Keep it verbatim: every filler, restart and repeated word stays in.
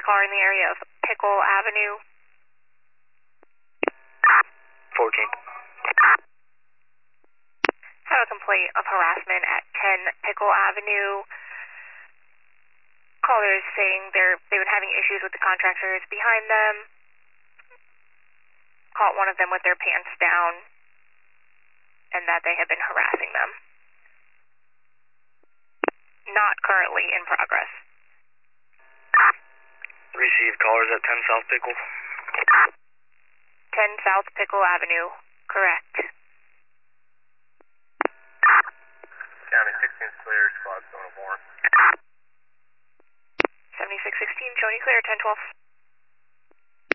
car in the area of Pickle Avenue. fourteen. Have a complaint of harassment at ten Pickle Avenue. Callers saying they're, they've been having issues with the contractors behind them. Caught one of them with their pants down, and that they have been harassing them. Not currently in progress. Received callers at ten South Pickle. ten South Pickle Avenue, correct. County sixteen clear, squad zone of warrant. seventy-six sixteen, showing you clear, ten twelve.